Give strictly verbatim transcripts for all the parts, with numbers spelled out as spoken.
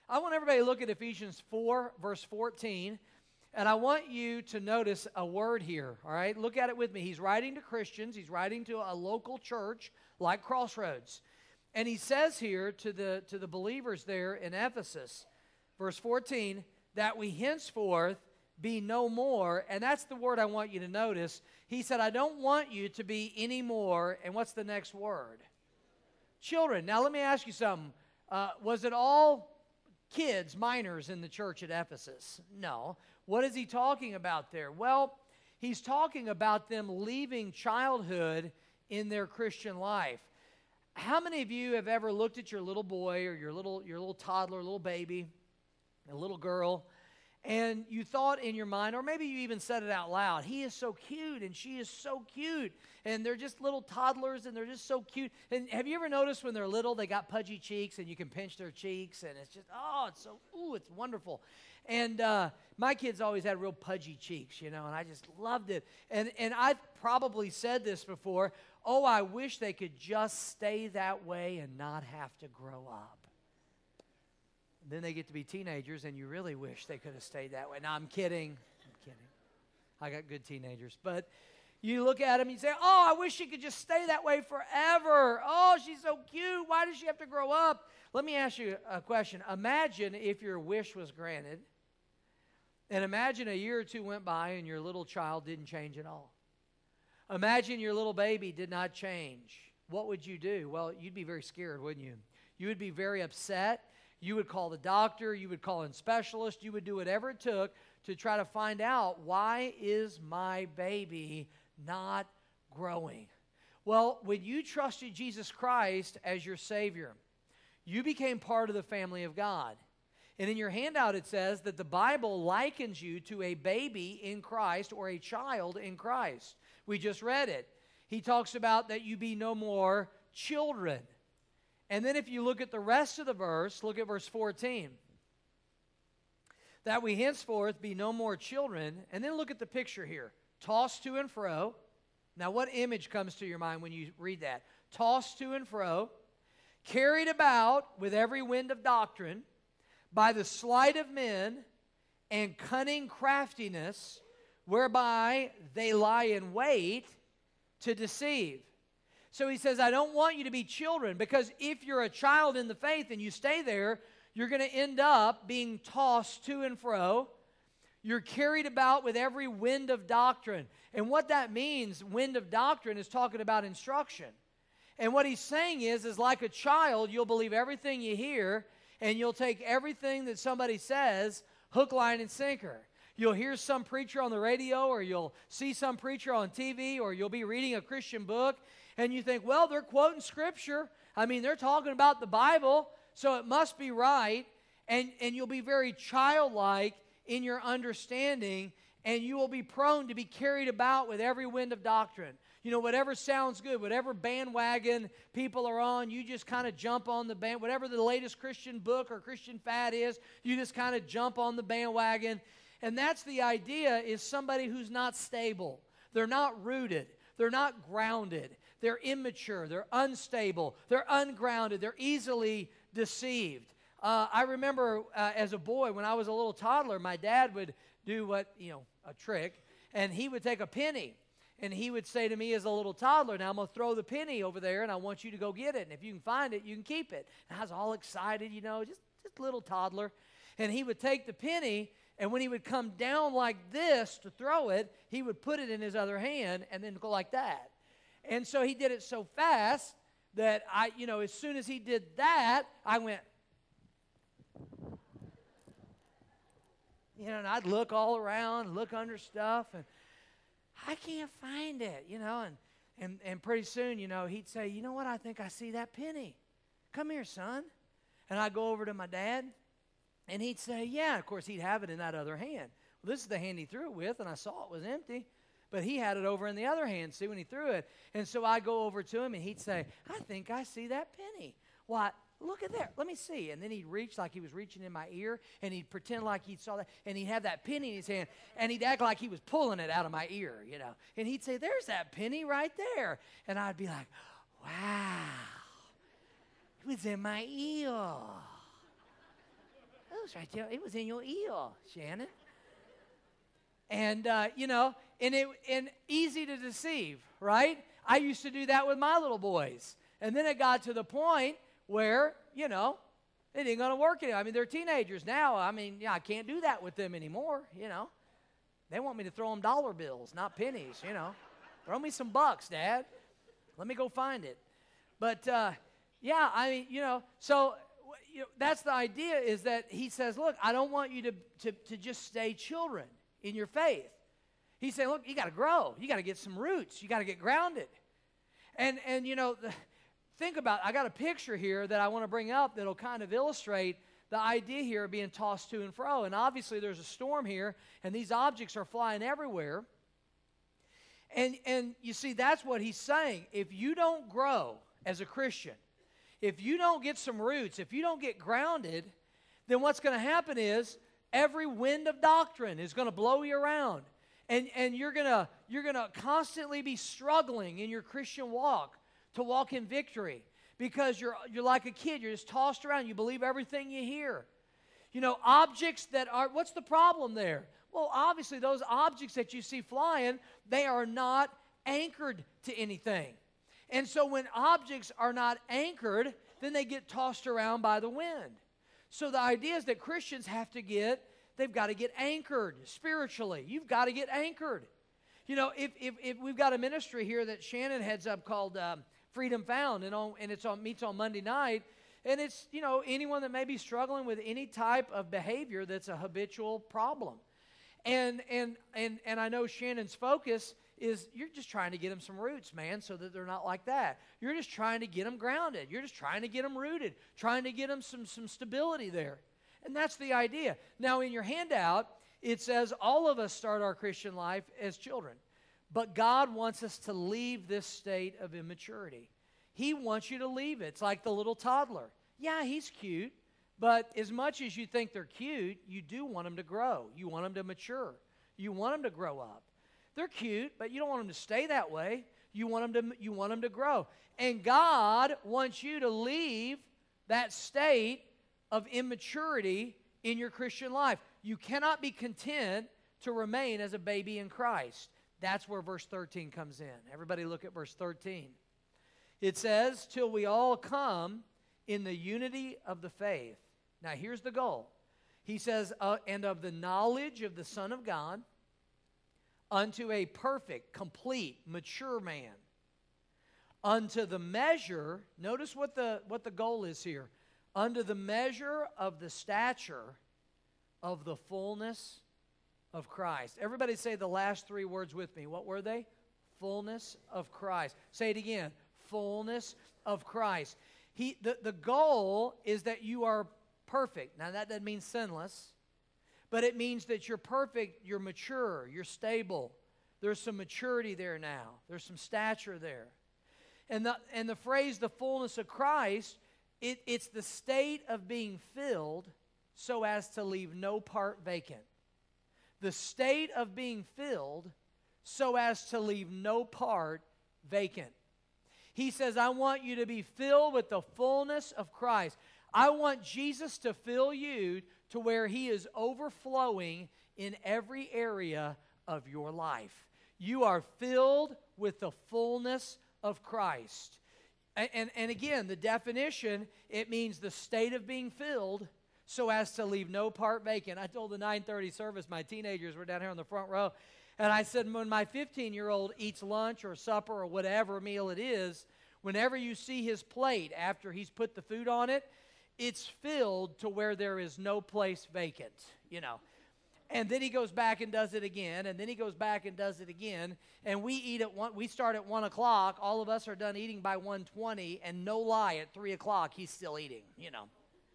I want everybody to look at Ephesians four, verse fourteen, and I want you to notice a word here, all right? Look at it with me. He's writing to Christians. He's writing to a local church like Crossroads. And he says here to the, to the believers there in Ephesus, verse fourteen, that we henceforth be no more, and that's the word I want you to notice. He said, I don't want you to be any more, and what's the next word? Children. Now let me ask you something. Uh, was it all kids, minors in the church at Ephesus? No. What is he talking about there? Well, he's talking about them leaving childhood in their Christian life. How many of you have ever looked at your little boy or your little, your little toddler, little baby, a little girl, and you thought in your mind, or maybe you even said it out loud, he is so cute and she is so cute, and they're just little toddlers and they're just so cute. And have you ever noticed when they're little, they got pudgy cheeks and you can pinch their cheeks, and it's just, oh, it's so, ooh, it's wonderful. And uh, my kids always had real pudgy cheeks, you know, and I just loved it. And, and I've probably said this before, oh, I wish they could just stay that way and not have to grow up. Then they get to be teenagers, and you really wish they could have stayed that way. No, I'm kidding. I'm kidding. I got good teenagers. But you look at them, and you say, oh, I wish she could just stay that way forever. Oh, she's so cute. Why does she have to grow up? Let me ask you a question. Imagine if your wish was granted, and imagine a year or two went by, and your little child didn't change at all. Imagine your little baby did not change. What would you do? Well, you'd be very scared, wouldn't you? You would be very upset. You would call the doctor. You would call in specialists. You would do whatever it took to try to find out, why is my baby not growing? Well, when you trusted Jesus Christ as your Savior, you became part of the family of God. And in your handout it says that the Bible likens you to a baby in Christ or a child in Christ. We just read it. He talks about that you be no more children. And then if you look at the rest of the verse, look at verse fourteen. That we henceforth be no more children. And then look at the picture here. Tossed to and fro. Now what image comes to your mind when you read that? Tossed to and fro. Carried about with every wind of doctrine, by the sleight of men and cunning craftiness, whereby they lie in wait to deceive. So he says, I don't want you to be children, because if you're a child in the faith and you stay there, you're going to end up being tossed to and fro. You're carried about with every wind of doctrine. And what that means, wind of doctrine, is talking about instruction. And what he's saying is, is like a child, you'll believe everything you hear, and you'll take everything that somebody says, hook, line, and sinker. You'll hear some preacher on the radio, or you'll see some preacher on T V, or you'll be reading a Christian book, and you think, well, they're quoting Scripture. I mean, they're talking about the Bible, so it must be right. And, and you'll be very childlike in your understanding, and you will be prone to be carried about with every wind of doctrine. You know, whatever sounds good, whatever bandwagon people are on, you just kind of jump on the band. Whatever the latest Christian book or Christian fad is, you just kind of jump on the bandwagon. And that's the idea, is somebody who's not stable. They're not rooted. They're not grounded. They're immature. They're unstable. They're ungrounded. They're easily deceived. Uh, I remember uh, as a boy, when I was a little toddler, my dad would do what, you know, a trick, and he would take a penny, and he would say to me as a little toddler, now I'm going to throw the penny over there, and I want you to go get it, and if you can find it, you can keep it. And I was all excited, you know, just, just a little toddler. And he would take the penny, and when he would come down like this to throw it, he would put it in his other hand and then go like that. And so he did it so fast that I, you know, as soon as he did that, I went, you know, and I'd look all around, look under stuff, and I can't find it, you know, and, and, and pretty soon, you know, he'd say, you know what, I think I see that penny. Come here, son. And I'd go over to my dad, and he'd say, yeah. Of course, he'd have it in that other hand. Well, this is the hand he threw it with, and I saw it was empty. But he had it over in the other hand, see, when he threw it. And so I'd go over to him, and he'd say, I think I see that penny. Why, look at that. Let me see. And then he'd reach like he was reaching in my ear, and he'd pretend like he saw that. And he'd have that penny in his hand, and he'd act like he was pulling it out of my ear, you know. And he'd say, there's that penny right there. And I'd be like, wow, it was in my ear. nose right there. It was in your ear, Shannon. And, uh, you know, and, it, and easy to deceive, right? I used to do that with my little boys. And then it got to the point where, you know, it ain't going to work anymore. I mean, they're teenagers now. I mean, yeah, I can't do that with them anymore, you know. They want me to throw them dollar bills, not pennies, you know. Throw me some bucks, Dad. Let me go find it. But, uh, yeah, I mean, you know, so you know, that's the idea is that he says, look, I don't want you to, to, to just stay children in your faith. He's saying, look, you got to grow. You got to get some roots. You got to get grounded. And, and you know, the, think about it. I got a picture here that I want to bring up that'll kind of illustrate the idea here of being tossed to and fro. And obviously there's a storm here, and these objects are flying everywhere. And, and you see, that's what he's saying. If you don't grow as a Christian, if you don't get some roots, if you don't get grounded, then what's going to happen is every wind of doctrine is going to blow you around. And, and you're going to you're going to constantly be struggling in your Christian walk to walk in victory because you're, you're like a kid. You're just tossed around. You believe everything you hear. You know, objects that are, what's the problem there? Well, obviously, those objects that you see flying, they are not anchored to anything. And so when objects are not anchored, then they get tossed around by the wind. So the idea is that Christians have to get, they've got to get anchored spiritually. You've got to get anchored. You know, if, if, if we've got a ministry here that Shannon heads up called um, Freedom Found, and, on, and it's on, meets on Monday night, and it's, you know, anyone that may be struggling with any type of behavior that's a habitual problem. And, and, and, and I know Shannon's focus is you're just trying to get them some roots, man, so that they're not like that. You're just trying to get them grounded. You're just trying to get them rooted, trying to get them some, some stability there. And that's the idea. Now, in your handout, it says all of us start our Christian life as children. But God wants us to leave this state of immaturity. He wants you to leave it. It's like the little toddler. Yeah, he's cute. But as much as you think they're cute, you do want them to grow. You want them to mature. You want them to grow up. They're cute, but you don't want them to stay that way. You want them to, you want them to grow. And God wants you to leave that state of immaturity in your Christian life. You cannot be content to remain as a baby in Christ. That's where verse thirteen comes in. Everybody look at verse thirteen. It says, till we all come in the unity of the faith. Now here's the goal. He says, uh, and of the knowledge of the Son of God, unto a perfect, complete, mature man, unto the measure, notice what the, what the goal is here, unto the measure of the stature of the fullness of Christ. Everybody say the last three words with me. What were they? Fullness of Christ. Say it again. Fullness of Christ. He, the, the goal is that you are perfect. Now that doesn't mean sinless. But it means that you're perfect, you're mature, you're stable. There's some maturity there now. There's some stature there. And the, and the phrase, the fullness of Christ, it, it's the state of being filled so as to leave no part vacant. The state of being filled so as to leave no part vacant. He says, I want you to be filled with the fullness of Christ. I want Jesus to fill you to where He is overflowing in every area of your life. You are filled with the fullness of Christ. And, and, and again, the definition, it means the state of being filled so as to leave no part vacant. I told the nine thirty service, my teenagers were down here on the front row, and I said, when my fifteen-year-old eats lunch or supper or whatever meal it is, whenever you see his plate after he's put the food on it, it's filled to where there is no place vacant, you know. And then he goes back and does it again, and then he goes back and does it again, and we eat at one, we start at one o'clock, all of us are done eating by one twenty, and no lie, at three o'clock, he's still eating, you know.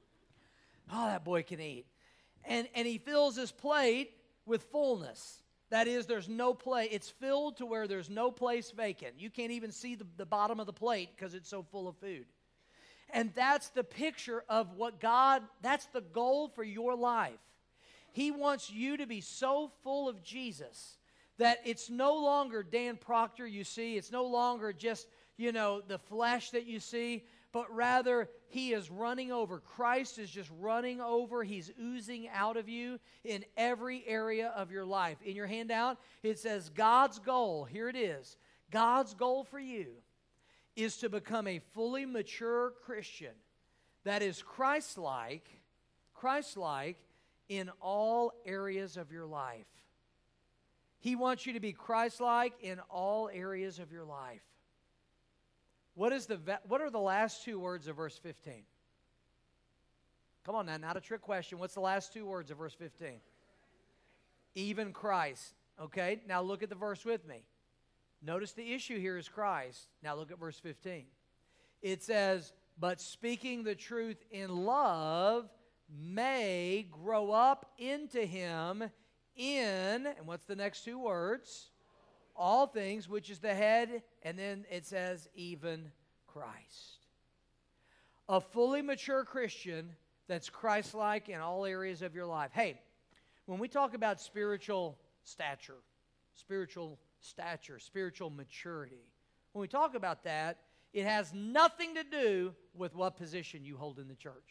Oh, that boy can eat. And, and he fills his plate with fullness. That is, there's no place. It's filled to where there's no place vacant. You can't even see the, the bottom of the plate because it's so full of food. And that's the picture of what God, that's the goal for your life. He wants you to be so full of Jesus that it's no longer Dan Proctor you see. It's no longer just, you know, the flesh that you see. but rather he is running over. Christ is just running over. He's oozing out of you in every area of your life. In your handout, it says God's goal, here it is, God's goal for you is to become a fully mature Christian that is Christ-like, Christ-like in all areas of your life. He wants you to be Christ-like in all areas of your life. What is the what are the last two words of verse fifteen? Come on now, not a trick question. What's the last two words of verse fifteen? Even Christ. Okay, now look at the verse with me. Notice the issue here is Christ. Now look at verse fifteen. It says, but speaking the truth in love may grow up into him in, and what's the next two words? All things, which is the head, and then it says, even Christ. A fully mature Christian that's Christ-like in all areas of your life. Hey, when we talk about spiritual stature, spiritual stature, spiritual maturity, when we talk about that, it has nothing to do with what position you hold in the church.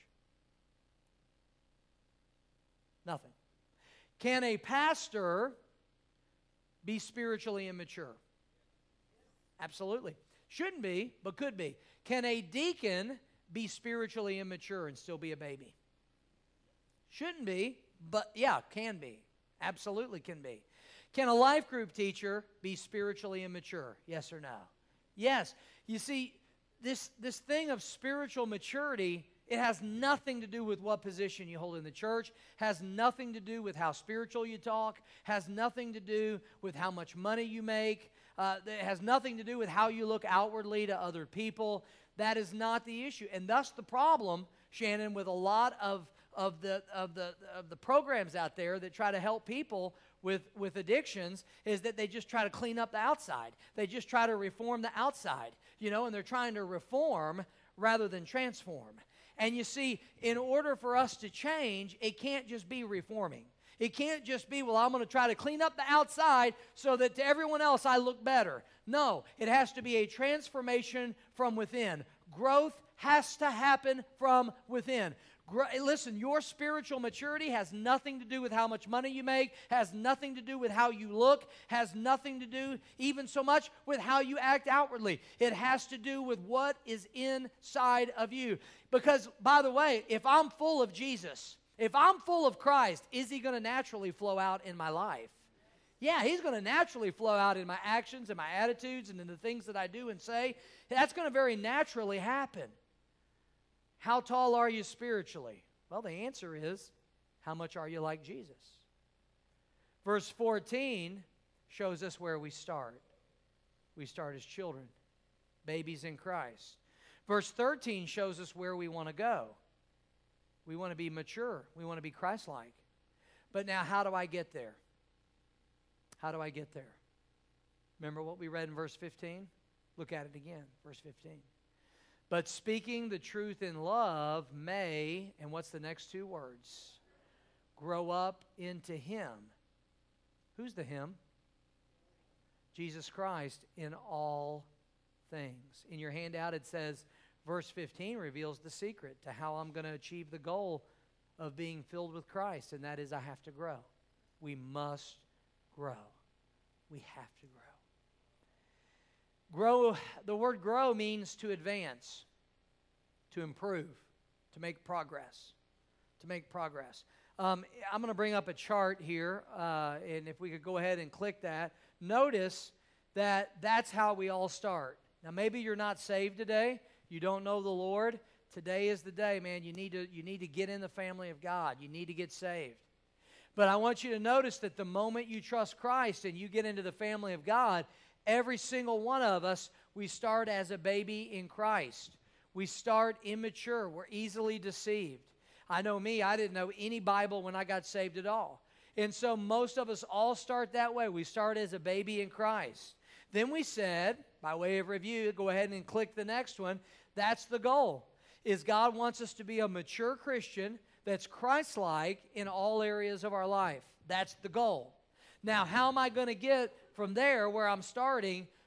Nothing. Can a pastor be spiritually immature? Absolutely. Shouldn't be, but could be. Can a deacon be spiritually immature and still be a baby? Shouldn't be, but yeah, can be. Absolutely can be. Can a life group teacher be spiritually immature? Yes or no? Yes. You see, this, this thing of spiritual maturity, it has nothing to do with what position you hold in the church, has nothing to do with how spiritual you talk, has nothing to do with how much money you make, uh, it has nothing to do with how you look outwardly to other people. That is not the issue. And thus the problem, Shannon, with a lot of, of, the, of, the, of the programs out there that try to help people with, with addictions is that they just try to clean up the outside. They just try to reform the outside, you know, and they're trying to reform rather than transform. And you see, in order for us to change, it can't just be reforming. It can't just be, well, I'm going to try to clean up the outside so that to everyone else I look better. No, it has to be a transformation from within. Growth has to happen from within. Listen, your spiritual maturity has nothing to do with how much money you make, has nothing to do with how you look, has nothing to do even so much with how you act outwardly. It has to do with what is inside of you. Because, by the way, if I'm full of Jesus, if I'm full of Christ, is he going to naturally flow out in my life? Yeah, he's going to naturally flow out in my actions and my attitudes and in the things that I do and say. That's going to very naturally happen. How tall are you spiritually? Well, the answer is, how much are you like Jesus? Verse fourteen shows us where we start. We start as children, babies in Christ. Verse thirteen shows us where we want to go. We want to be mature. We want to be Christ-like. But now, how do I get there? How do I get there? Remember what we read in verse fifteen? Look at it again, verse fifteen. But speaking the truth in love may, and what's the next two words? Grow up into him. Who's the him? Jesus Christ in all things. In your handout it says, verse fifteen reveals the secret to how I'm going to achieve the goal of being filled with Christ, and that is I have to grow. We must grow. We have to grow. Grow, the word grow means to advance, to improve, to make progress, to make progress. Um, I'm going to bring up a chart here, uh, and if we could go ahead and click that, notice that that's how we all start. Now, maybe you're not saved today. You don't know the Lord. Today is the day, man. You need to, you need to get in the family of God. You need to get saved. But I want you to notice that the moment you trust Christ and you get into the family of God, every single one of us, we start as a baby in Christ. We start immature. We're easily deceived. I know me, I didn't know any Bible when I got saved at all. And so most of us all start that way. We start as a baby in Christ. Then we said, by way of review, go ahead and click the next one. That's the goal, is God wants us to be a mature Christian that's Christ-like in all areas of our life. That's the goal. Now, how am I going to get from there, where I'm starting,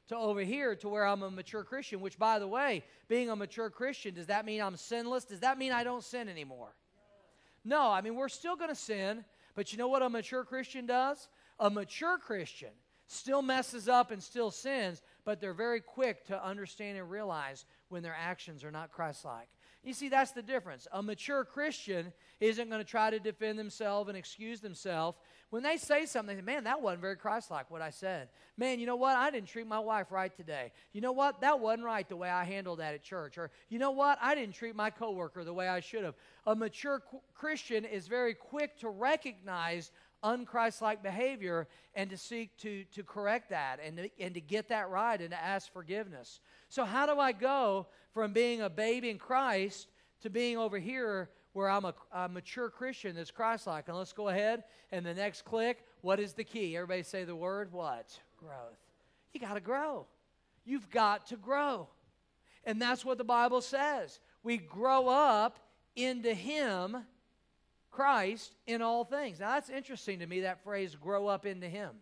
to over here to where I'm a mature Christian, which, by the way, being a mature Christian, does that mean I'm sinless? Does that mean I don't sin anymore? No, I mean, we're still going to sin, but you know what a mature Christian does? A mature Christian still messes up and still sins, but they're very quick to understand and realize when their actions are not Christ-like. You see, that's the difference. A mature Christian isn't going to try to defend themselves and excuse themselves. When they say something, they say, man, that wasn't very Christ-like what I said. Man, you know what? I didn't treat my wife right today. You know what? That wasn't right the way I handled that at church. Or, you know what? I didn't treat my coworker the way I should have. A mature qu- Christian is very quick to recognize un-Christ-like behavior and to seek to, to correct that and to, and to get that right and to ask forgiveness. So how do I go from being a babe in Christ to being over here where I'm a, a mature Christian that's Christ-like? And let's go ahead and the next click, what is the key? Everybody say the word, what? Growth. You got to grow. You've got to grow. And that's what the Bible says. We grow up into Him, Christ, in all things. Now that's interesting to me, that phrase, grow up into Him.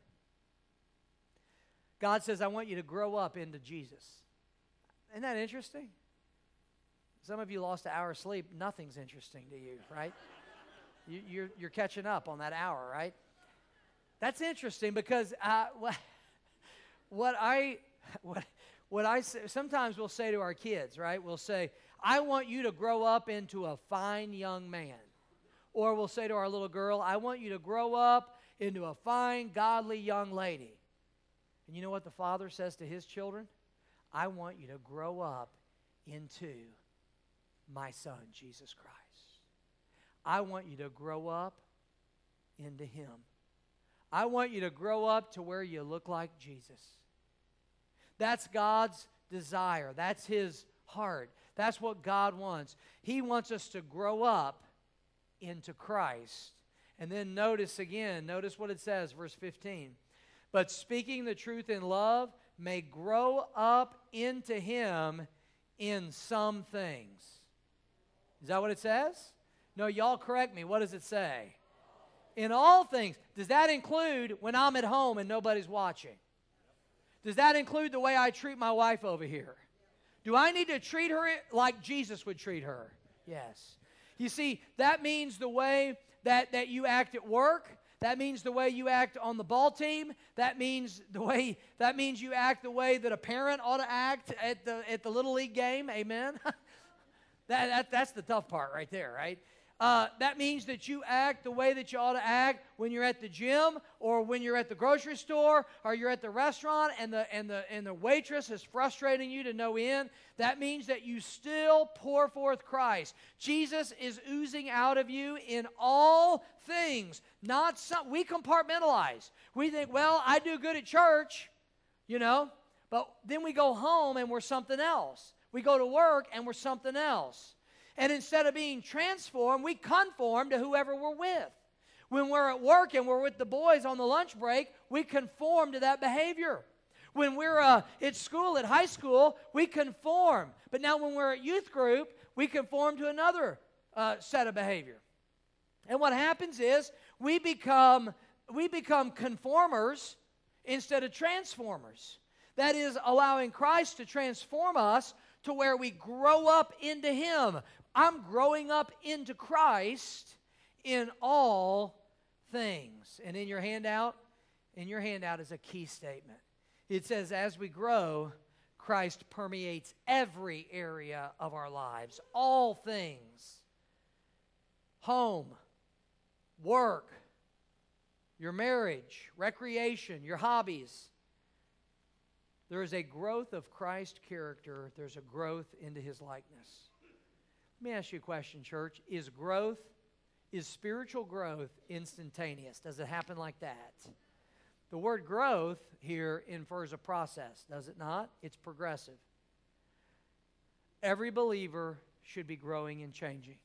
God says, I want you to grow up into Jesus. Isn't that interesting? Some of you lost an hour of sleep. Nothing's interesting to you, right? you, you're, you're catching up on that hour, right? That's interesting because uh, what, what I what, what I say, sometimes we'll say to our kids, right? We'll say, I want you to grow up into a fine young man. Or we'll say to our little girl, I want you to grow up into a fine, godly young lady. And you know what the Father says to His children? I want you to grow up into my Son, Jesus Christ. I want you to grow up into Him. I want you to grow up to where you look like Jesus. That's God's desire. That's His heart. That's what God wants. He wants us to grow up into Christ. And then notice again, notice what it says, verse fifteen. But speaking the truth in love may grow up into Him in some things. Is that what it says? No, y'all correct me. What does it say? In all things. Does that include when I'm at home and nobody's watching? Does that include the way I treat my wife over here? Do I need to treat her like Jesus would treat her? Yes. You see, that means the way that, that you act at work. That means the way you act on the ball team. That means the way that means you act the way that a parent ought to act at the at the Little League game. Amen. that, that that's the tough part right there, right? Uh, that means that you act the way that you ought to act when you're at the gym or when you're at the grocery store or you're at the restaurant and the and the and the waitress is frustrating you to no end. That means that you still pour forth Christ. Jesus is oozing out of you in all things. Not some, we compartmentalize. We think, well, I do good at church, you know, but then we go home and we're something else. We go to work and we're something else. And instead of being transformed, we conform to whoever we're with. When we're at work and we're with the boys on the lunch break, we conform to that behavior. When we're uh, at school, at high school, we conform. But now when we're at youth group, we conform to another uh, set of behavior. And what happens is we become, we become conformers instead of transformers. That is, allowing Christ to transform us to where we grow up into Him. I'm growing up into Christ in all things. And in your handout, in your handout is a key statement. It says, as we grow, Christ permeates every area of our lives, all things. Home, work, your marriage, recreation, your hobbies. There is a growth of Christ's character. There's a growth into His likeness. Let me ask you a question, church. Is growth, is spiritual growth instantaneous? Does it happen like that? The word growth here infers a process, does it not? It's progressive. Every believer should be growing and changing.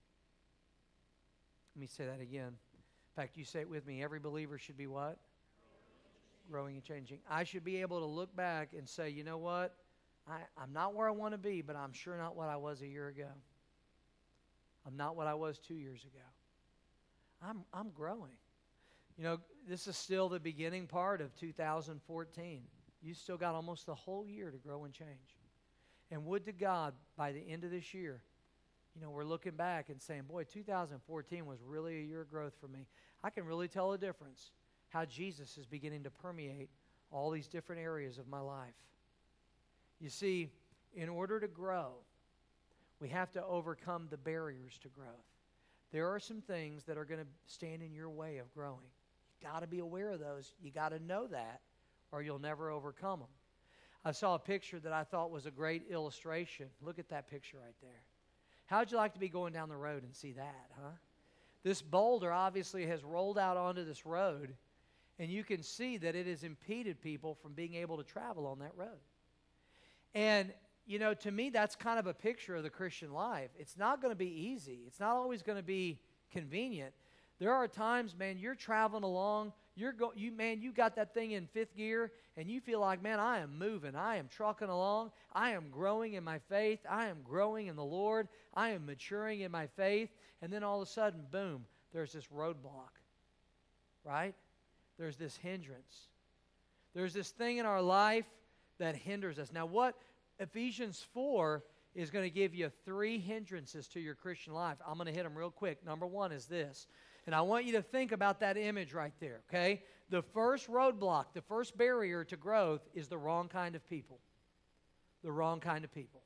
Let me say that again. In fact, you say it with me. Every believer should be what? Growing and changing. I should be able to look back and say, you know what? I, I'm not where I want to be, but I'm sure not what I was a year ago. I'm not what I was two years ago. I'm, I'm growing. You know, this is still the beginning part of two thousand fourteen. You still got almost the whole year to grow and change. And would to God, by the end of this year, you know, we're looking back and saying, boy, two thousand fourteen was really a year of growth for me. I can really tell a difference how Jesus is beginning to permeate all these different areas of my life. You see, in order to grow, we have to overcome the barriers to growth. There are some things that are going to stand in your way of growing. You've got to be aware of those. You got to know that, or you'll never overcome them. I saw a picture that I thought was a great illustration. Look at that picture right there. How'd you like to be going down the road and see that, huh? This boulder obviously has rolled out onto this road, and you can see that it has impeded people from being able to travel on that road. And, you know, to me, that's kind of a picture of the Christian life. It's not going to be easy. It's not always going to be convenient. There are times, man, you're traveling along, you're go, you man, you got that thing in fifth gear, and you feel like, man, I am moving, I am trucking along, I am growing in my faith, I am growing in the Lord, I am maturing in my faith, and then all of a sudden, boom, there's this roadblock, right? There's this hindrance. There's this thing in our life that hinders us. Now, what Ephesians four is going to give you three hindrances to your Christian life. I'm going to hit them real quick. Number one is this. And I want you to think about that image right there, okay? The first roadblock, the first barrier to growth is the wrong kind of people. The wrong kind of people.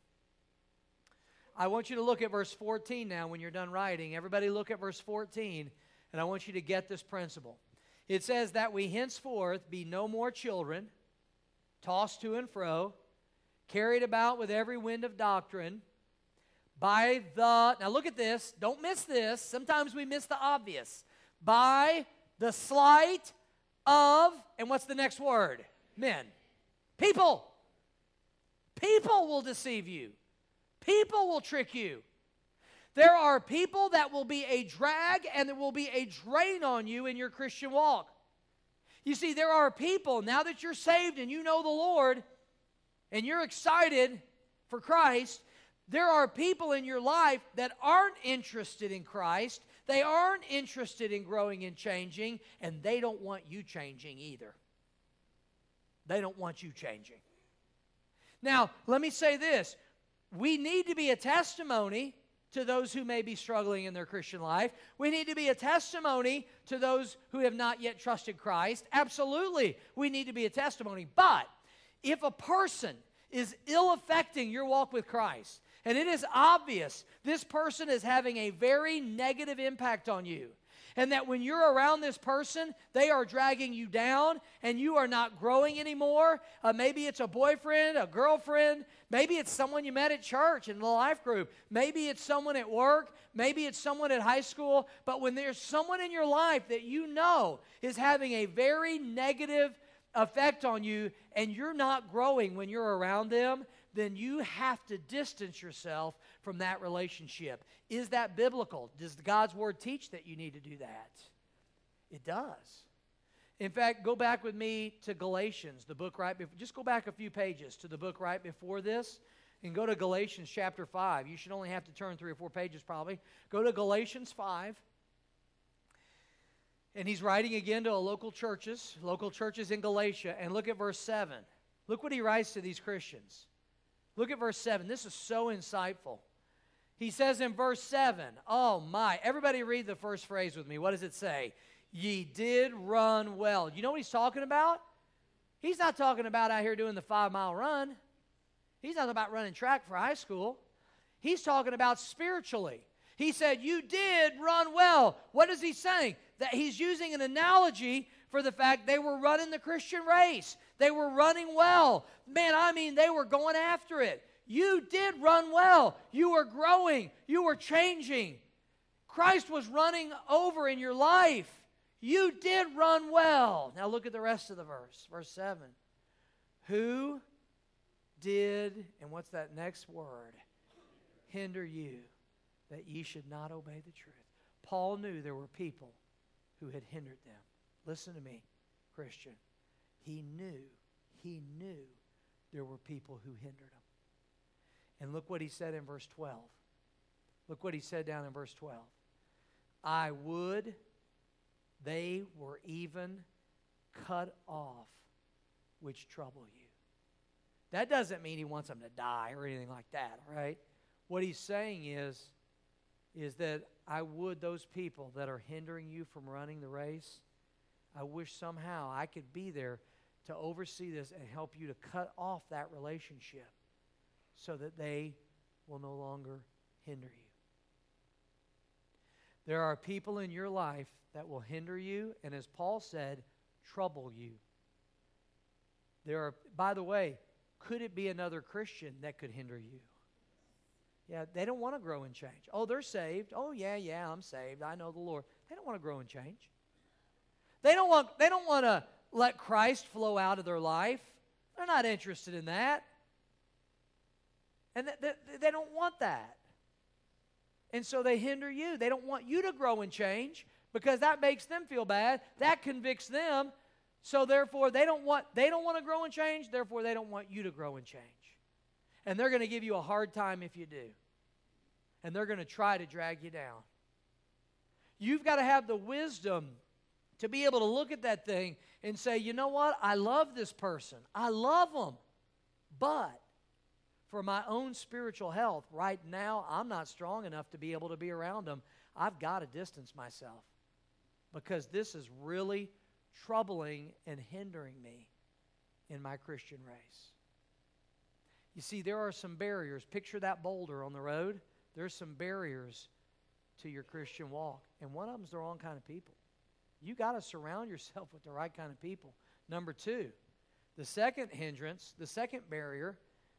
I want you to look at verse fourteen now when you're done writing. Everybody look at verse fourteen, and I want you to get this principle. It says that we henceforth be no more children, tossed to and fro, carried about with every wind of doctrine, by the, now look at this, don't miss this, sometimes we miss the obvious, by the sleight of, and what's the next word? Men. People. People will deceive you. People will trick you. There are people that will be a drag and there will be a drain on you in your Christian walk. You see, there are people, now that you're saved and you know the Lord, and you're excited for Christ, there are people in your life that aren't interested in Christ, they aren't interested in growing and changing, and they don't want you changing either. They don't want you changing. Now, let me say this. We need to be a testimony to those who may be struggling in their Christian life. We need to be a testimony to those who have not yet trusted Christ. Absolutely, we need to be a testimony. But if a person is ill affecting your walk with Christ, and it is obvious this person is having a very negative impact on you, and that when you're around this person, they are dragging you down and you are not growing anymore. Uh, maybe it's a boyfriend, a girlfriend. Maybe it's someone you met at church in the life group. Maybe it's someone at work. Maybe it's someone at high school. But when there's someone in your life that you know is having a very negative effect on you and you're not growing when you're around them, then you have to distance yourself from that relationship. Is that biblical? Does God's Word teach that you need to do that? It does. In fact, go back with me to Galatians, the book right before. Just go back a few pages to the book right before this and go to Galatians chapter five. You should only have to turn three or four pages probably. Go to Galatians five. And he's writing again to a local churches, local churches in Galatia. And look at verse seven. Look what he writes to these Christians. Look at verse seven. This is so insightful. He says in verse seven, oh my, everybody read the first phrase with me. What does it say? Ye did run well. You know what he's talking about? He's not talking about out here doing the five-mile run. He's not about running track for high school. He's talking about spiritually. He said, you did run well. What is he saying? That he's using an analogy for the fact they were running the Christian race. They were running well. Man, I mean, they were going after it. You did run well. You were growing. You were changing. Christ was running over in your life. You did run well. Now look at the rest of the verse. Verse seven. Who did, and what's that next word? Hinder you that ye should not obey the truth. Paul knew there were people who had hindered them. Listen to me, Christian. He knew, he knew there were people who hindered him. And look what he said in verse twelve. Look what he said down in verse twelve. I would they were even cut off which trouble you. That doesn't mean he wants them to die or anything like that, all right? What he's saying is, is that I would those people that are hindering you from running the race, I wish somehow I could be there to oversee this and help you to cut off that relationship so that they will no longer hinder you. There are people in your life that will hinder you, and as Paul said, trouble you. There are, by the way, could it be another Christian that could hinder you? Yeah, they don't want to grow and change. Oh, they're saved. Oh, yeah, yeah, I'm saved. I know the Lord. They don't want to grow and change. They don't want, they don't want to let Christ flow out of their life. They're not interested in that. And th- th- they don't want that. And so they hinder you. They don't want you to grow and change because that makes them feel bad. That convicts them. So therefore, they don't want they don't want to grow and change. Therefore, they don't want you to grow and change. And they're going to give you a hard time if you do. And they're going to try to drag you down. You've got to have the wisdom to be able to look at that thing and say, you know what? I love this person. I love them. But for my own spiritual health, right now, I'm not strong enough to be able to be around them. I've got to distance myself because this is really troubling and hindering me in my Christian race. You see, there are some barriers. Picture that boulder on the road. There's some barriers to your Christian walk, and one of them is the wrong kind of people. You got to surround yourself with the right kind of people. Number two, the second hindrance, the second barrier,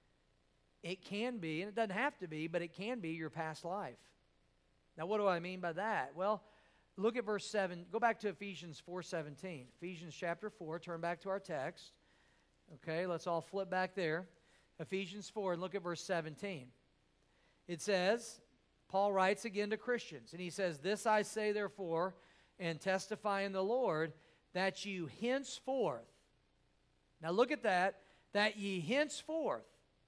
it can be, and it doesn't have to be, but it can be your past life. Now, what do I mean by that? Well, look at verse seven. Go back to Ephesians four seventeen. Ephesians chapter four. Turn back to our text. Okay, let's all flip back there. Ephesians four, and look at verse seventeen. It says, Paul writes again to Christians, and he says, "This I say therefore, and testify in the Lord, that you henceforth," now look at that, "that ye henceforth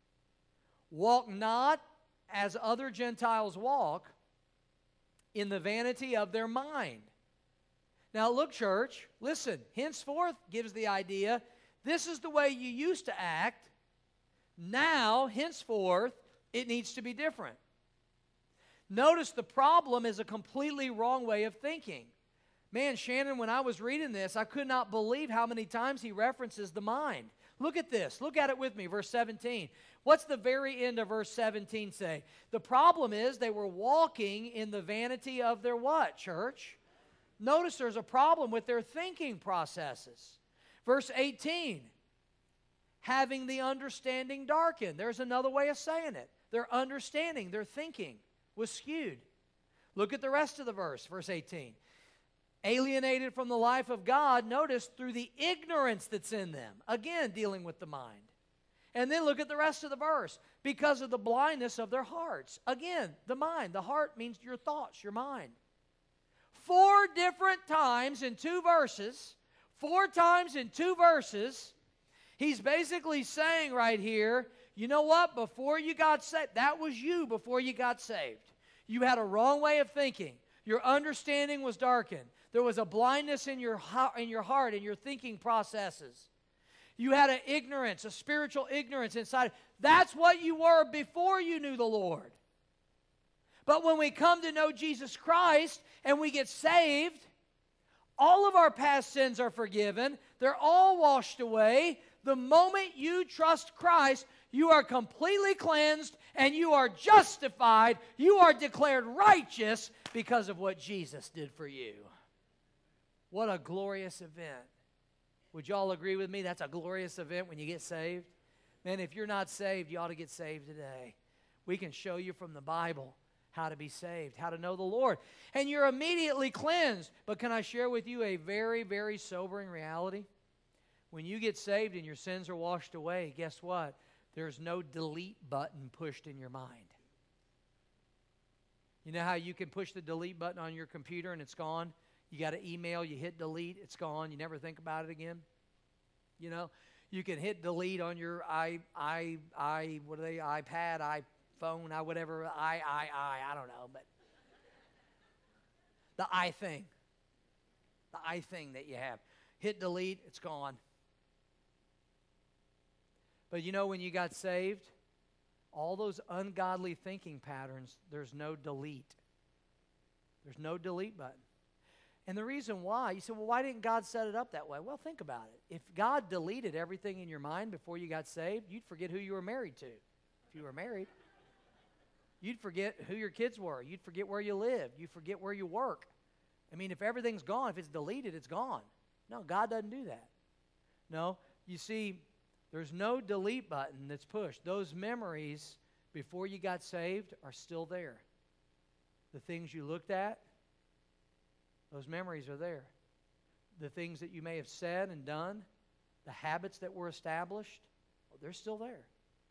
walk not as other Gentiles walk, in the vanity of their mind." Now look, church, listen, henceforth gives the idea, this is the way you used to act. Now, henceforth, it needs to be different. Notice the problem is a completely wrong way of thinking. Man, Shannon, when I was reading this, I could not believe how many times he references the mind. Look at this. Look at it with me, verse seventeen. What's the very end of verse seventeen say? The problem is they were walking in the vanity of their what, church? Notice there's a problem with their thinking processes. Verse eighteen, having the understanding darkened. There's another way of saying it. Their understanding, their thinking was skewed. Look at the rest of the verse, verse eighteen. Alienated from the life of God, notice, through the ignorance that's in them. Again, dealing with the mind. And then look at the rest of the verse. Because of the blindness of their hearts. Again, the mind. The heart means your thoughts, your mind. Four different times in two verses, four times in two verses, he's basically saying right here, you know what? Before you got saved, that was you before you got saved. You had a wrong way of thinking. Your understanding was darkened. There was a blindness in your, in your heart, in your thinking processes. You had an ignorance, a spiritual ignorance inside. That's what you were before you knew the Lord. But when we come to know Jesus Christ and we get saved, all of our past sins are forgiven. They're all washed away. The moment you trust Christ, you are completely cleansed and you are justified. You are declared righteous because of what Jesus did for you. What a glorious event. Would you all agree with me? That's a glorious event when you get saved. Man, if you're not saved, you ought to get saved today. We can show you from the Bible how to be saved, how to know the Lord. And you're immediately cleansed. But can I share with you a very, very sobering reality? When you get saved and your sins are washed away, guess what? There's no delete button pushed in your mind. You know how you can push the delete button on your computer and it's gone? You got an email, you hit delete, it's gone. You never think about it again. You know, you can hit delete on your i, i, i, what are they, iPad, iPhone, I, whatever, I, I, I, I don't know, but the I thing, the I thing that you have. Hit delete, it's gone. But you know, when you got saved, all those ungodly thinking patterns, there's no delete. There's no delete button. And the reason why, you say, well, why didn't God set it up that way? Well, think about it. If God deleted everything in your mind before you got saved, you'd forget who you were married to. If you were married, you'd forget who your kids were. You'd forget where you lived. You'd forget where you work. I mean, if everything's gone, if it's deleted, it's gone. No, God doesn't do that. No, you see, there's no delete button that's pushed. Those memories before you got saved are still there. The things you looked at, those memories are there. The things that you may have said and done, the habits that were established, well, they're still there.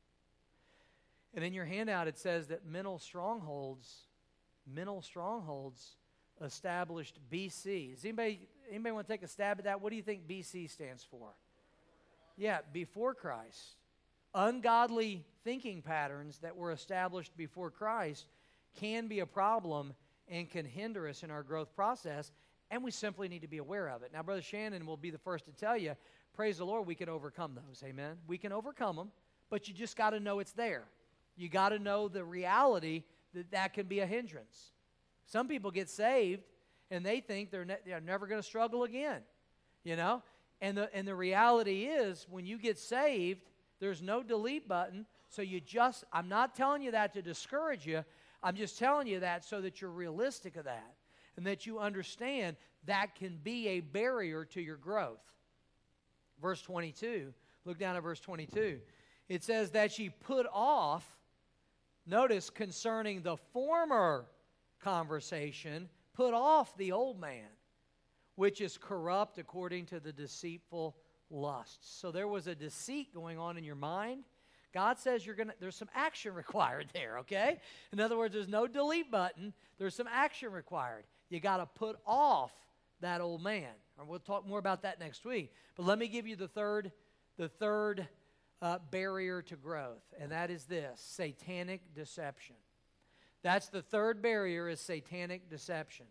And in your handout it says that mental strongholds, mental strongholds established B C. Does anybody, anybody want to take a stab at that? What do you think B C stands for? Yeah, before Christ. Ungodly thinking patterns that were established before Christ can be a problem and can hinder us in our growth process, and we simply need to be aware of it. Now, Brother Shannon will be the first to tell you, praise the Lord, we can overcome those, amen? We can overcome them, but you just got to know it's there. You got to know the reality that that can be a hindrance. Some people get saved, and they think they're, ne- they're never going to struggle again, you know? And the, and the reality is, when you get saved, there's no delete button, so you just, I'm not telling you that to discourage you, I'm just telling you that so that you're realistic of that and that you understand that can be a barrier to your growth. Verse twenty-two, look down at verse twenty-two. It says that she put off, notice concerning the former conversation, put off the old man, which is corrupt according to the deceitful lusts. So there was a deceit going on in your mind. God says you're gonna. There's some action required there, okay? In other words, there's no delete button. There's some action required. You got to put off that old man. And we'll talk more about that next week. But let me give you the third, the third uh, barrier to growth, and that is this: satanic deception. That's the third barrier, is satanic deception.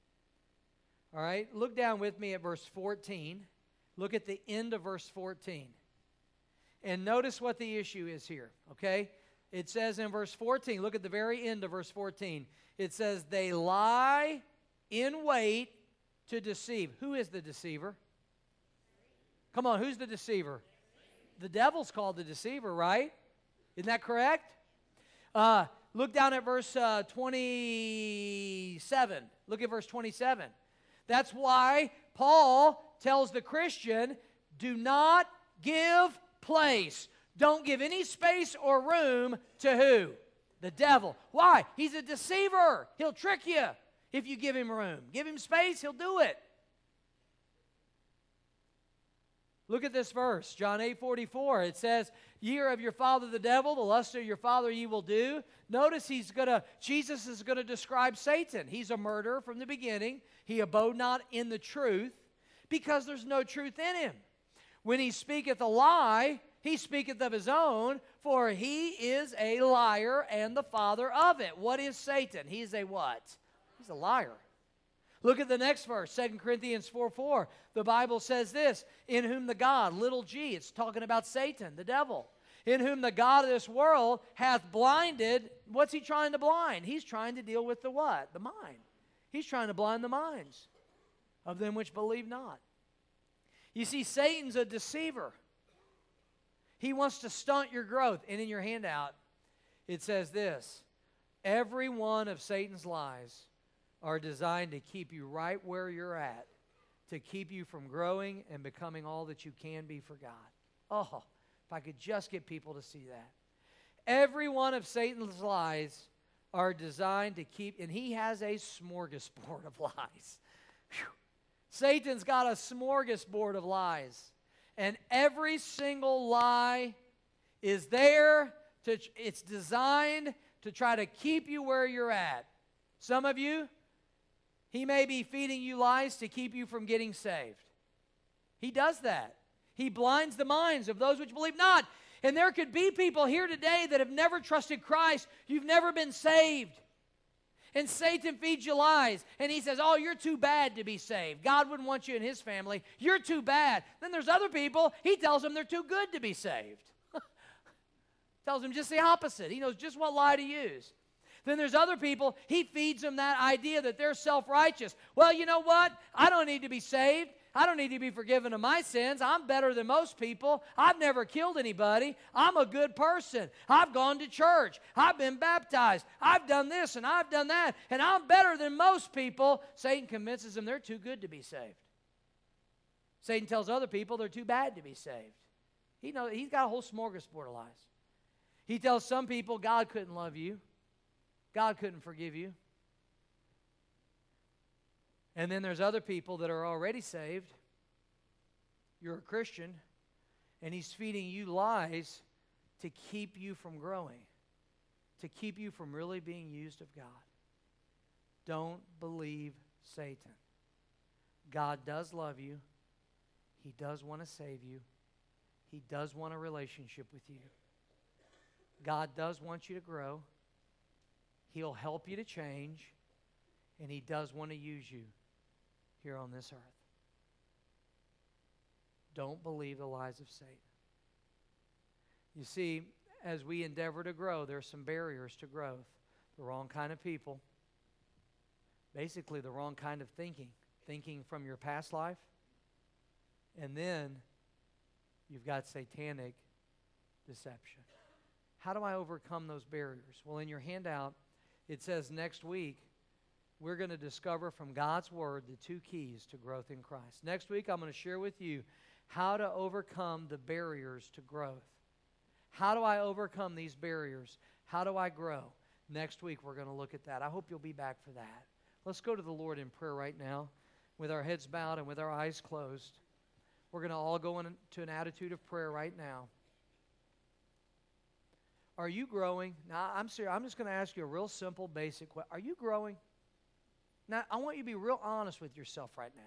All right, look down with me at verse fourteen. Look at the end of verse fourteen. And notice what the issue is here, okay? It says in verse fourteen, look at the very end of verse fourteen. It says, they lie in wait to deceive. Who is the deceiver? Come on, who's the deceiver? The devil's called the deceiver, right? Isn't that correct? Uh, look down at verse uh, twenty-seven. Look at verse twenty-seven. That's why Paul tells the Christian, do not give place. Don't give any space or room to who? The devil. Why? He's a deceiver. He'll trick you if you give him room. Give him space, he'll do it. Look at this verse, John eight forty-four. It says, ye are of your father the devil, the lust of your father ye will do. Notice he's gonna, Jesus is going to describe Satan. He's a murderer from the beginning. He abode not in the truth because there's no truth in him. When he speaketh a lie, he speaketh of his own, for he is a liar and the father of it. What is Satan? He's a what? He's a liar. Look at the next verse, Second Corinthians four four. The Bible says this, in whom the God, little g, it's talking about Satan, the devil, in whom the God of this world hath blinded. What's he trying to blind? He's trying to deal with the what? The mind. He's trying to blind the minds of them which believe not. You see, Satan's a deceiver. He wants to stunt your growth. And in your handout, it says this: every one of Satan's lies are designed to keep you right where you're at, to keep you from growing and becoming all that you can be for God. Oh, if I could just get people to see that. Every one of Satan's lies are designed to keep, and he has a smorgasbord of lies. Whew. Satan's got a smorgasbord of lies. And every single lie is there, to, it's designed to try to keep you where you're at. Some of you, he may be feeding you lies to keep you from getting saved. He does that. He blinds the minds of those which believe not. And there could be people here today that have never trusted Christ. You've never been saved. And Satan feeds you lies. And he says, oh, you're too bad to be saved. God wouldn't want you in his family. You're too bad. Then there's other people, he tells them they're too good to be saved. Tells them just the opposite. He knows just what lie to use. Then there's other people, he feeds them that idea that they're self-righteous. Well, you know what? I don't need to be saved. I don't need to be forgiven of my sins. I'm better than most people. I've never killed anybody. I'm a good person. I've gone to church. I've been baptized. I've done this and I've done that. And I'm better than most people. Satan convinces them they're too good to be saved. Satan tells other people they're too bad to be saved. He knows, he's got a whole smorgasbord of lies. He tells some people God couldn't love you. God couldn't forgive you. And then there's other people that are already saved. You're a Christian, and he's feeding you lies to keep you from growing, to keep you from really being used of God. Don't believe Satan. God does love you. He does want to save you. He does want a relationship with you. God does want you to grow. He'll help you to change, and he does want to use you here on this earth. Don't believe the lies of Satan. You see, as we endeavor to grow, there are some barriers to growth. The wrong kind of people. Basically, the wrong kind of thinking. Thinking from your past life. And then, you've got satanic deception. How do I overcome those barriers? Well, in your handout, it says next week, we're going to discover from God's Word the two keys to growth in Christ. Next week, I'm going to share with you how to overcome the barriers to growth. How do I overcome these barriers? How do I grow? Next week, we're going to look at that. I hope you'll be back for that. Let's go to the Lord in prayer right now with our heads bowed and with our eyes closed. We're going to all go into an attitude of prayer right now. Are you growing? Now, I'm serious. I'm just going to ask you a real simple, basic question. Are you growing? Now, I want you to be real honest with yourself right now.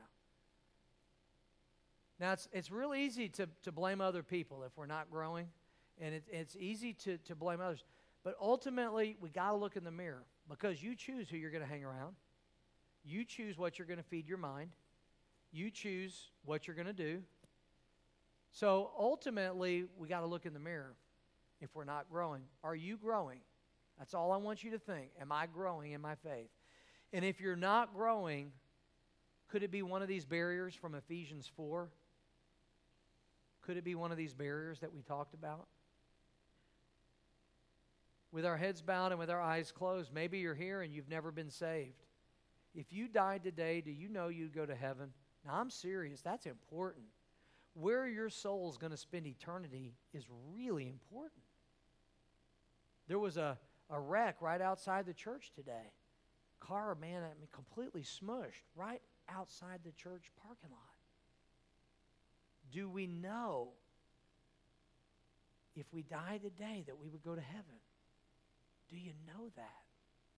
Now, it's, it's real easy to, to blame other people if we're not growing, and it, it's easy to, to blame others. But ultimately, we got to look in the mirror because you choose who you're going to hang around. You choose what you're going to feed your mind. You choose what you're going to do. So ultimately, we got to look in the mirror. If we're not growing, are you growing? That's all I want you to think. Am I growing in my faith? And if you're not growing, could it be one of these barriers from Ephesians four? Could it be one of these barriers that we talked about? With our heads bowed and with our eyes closed, maybe you're here and you've never been saved. If you died today, do you know you'd go to heaven? Now, I'm serious. That's important. Where your soul is going to spend eternity is really important. There was a, a wreck right outside the church today. Car, man, I mean, completely smushed right outside the church parking lot. Do we know if we die today that we would go to heaven? Do you know that?